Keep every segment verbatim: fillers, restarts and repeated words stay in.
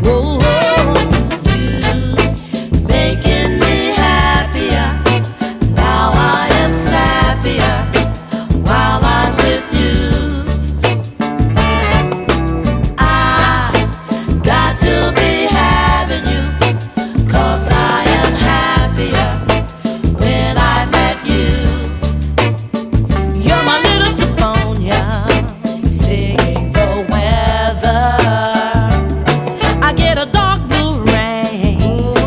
Whoa, you making me happier. Now I am snappier while I'm with you. I got to be having you, 'cause I am happier when I met you. You're my little symphonia, singing the weather. I get a dark blue rain.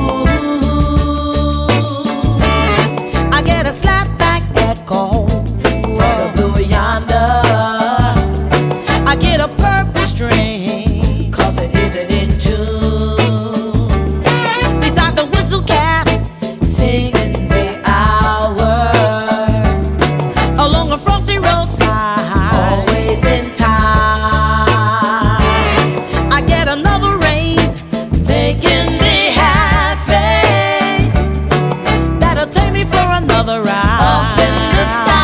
I get a slapback echo from the blue yonder. I get a purple string, 'cause it isn't in tune. Beside the whistle cap, singing the hours along a frosty roadside, always in time. I get another rain, making me happy. That'll take me for another ride up in the sky.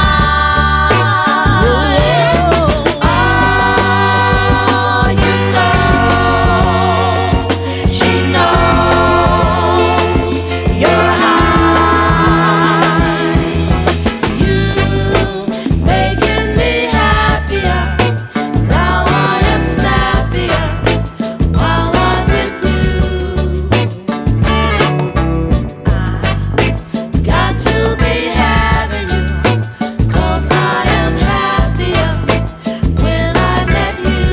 Oh, you know, she knows you're high. You making me happier. Now I am snappier while I'm with you. I got to be having you, 'cause I am happier when I met you.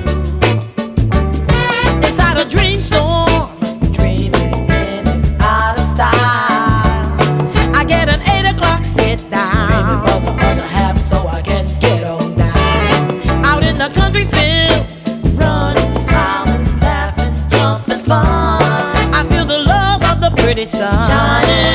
Inside a dream storm, dreaming in and out of style. I get an eight o'clock sit down, dreaming for the other half so I can get on down. Out in the country field, running, smiling, laughing, jumping fun. I feel the love of the pretty sun shining